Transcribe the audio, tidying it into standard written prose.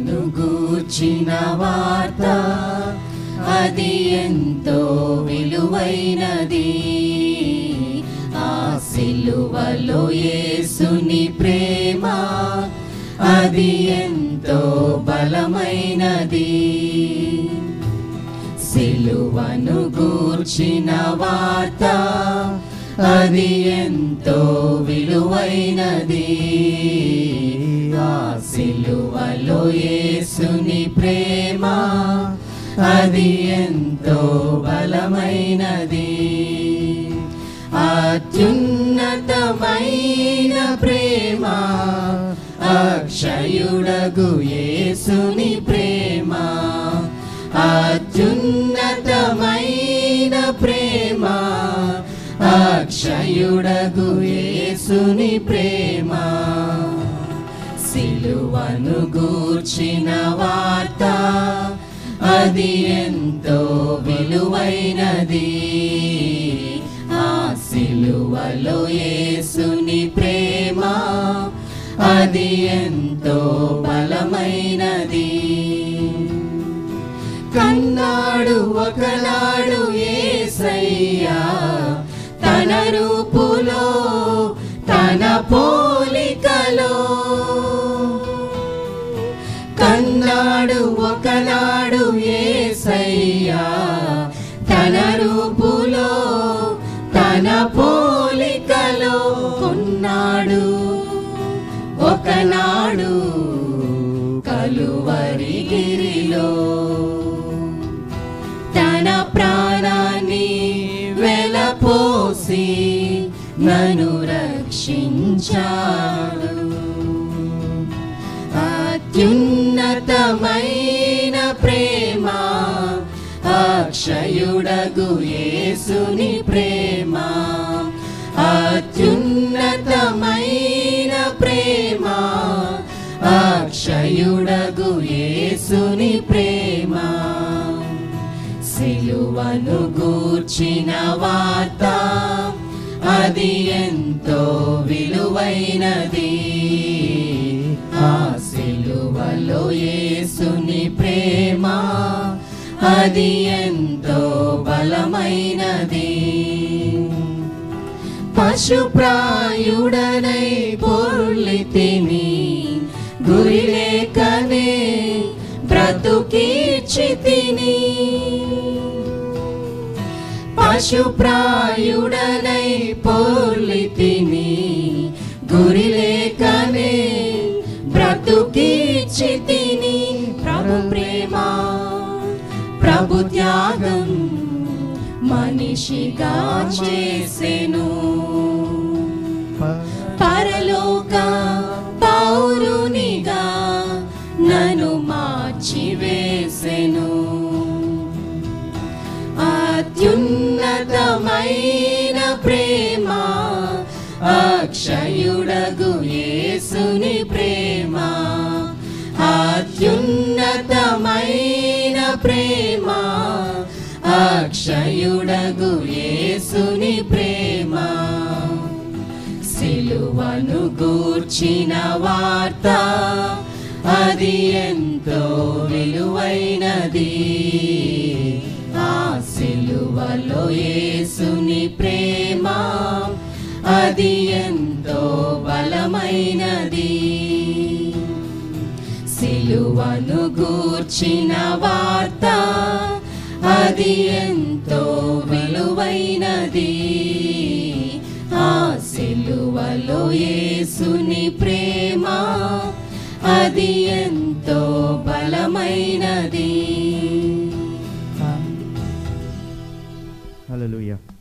సిలువను గూర్చిన వార్త అది ఎంతో విలువైనది. ఆ సిలువలో యేసుని ప్రేమ అది ఎంతో బలమైనది. సిలువను గూర్చిన వార్త అది ఎంతో విలువైనది. ఆ సిలువలో యేసుని ప్రేమ అది ఎంతో బలమైనది. అత్యున్నతమైన ప్రేమ అక్షయుడగు యేసుని ప్రేమ. అత్యున్నతమైన ప్రేమ అక్షయుడగు యేసుని ప్రేమ. సిలువను గూర్చిన వార్త అది ఎంతో విలువైనది. ఆ సిలువలో యేసుని ప్రేమ అది ఎంతో బలమైనది. కన్నాడు ఒకనాడు యేసయ్యా తన రూపులో తన పోలికలో. కన్నాడు ఒకనాడు యేసయ్యా తన రూపులో తన పోలికలో. కొన్నాడు ఒకనాడు కలువరి గిరిలో తన ప్రాణాన్ని వెలపోసి నన్ను రక్షించాడు. అత్యున్నతమైన ప్రేమ అక్షయుడగు యేసుని ప్రేమ. అత్యున్నతమైన ప్రేమ అక్షయుడగు యేసుని ప్రేమ. సిలువను గూర్చిన వార్త అది ఎంతో విలువైనది. ఆ సిలువలో యేసుని ప్రేమ అది ఎంతో బలమైనది. పశుప్రాయుడనై పొర్లితిని గురిలేకనే బ్రతుకీర్చితిని. పశుప్రాయుడనై పొర్లితిని గురిలేకనే బ్రతుకీర్చితిని. ప్రభు ప్రేమ ప్రభు త్యాగం మనిషిగా చేసెను. పరలోక పౌరునిగా నన్ను మార్చివేసెను. అత్యున్నతమైన ప్రేమ అక్షయుడగు యేసుని ప్రేమ. అత్యున్నతమైన ప్రేమ అక్షయుడగు యేసుని ప్రేమ. సిలువను గూర్చిన వార్త అది ఎంతో విలువైనది. ఆ సిలువలో యేసుని ప్రేమ అది ఎంతో బలమైనది. సిలువను గూర్చిన వార్త అది ఎంతో విలువైనది. ఆ సిలువలో యేసుని ప్రేమ అది ఎంతో బలమైనది. హల్లెలూయా.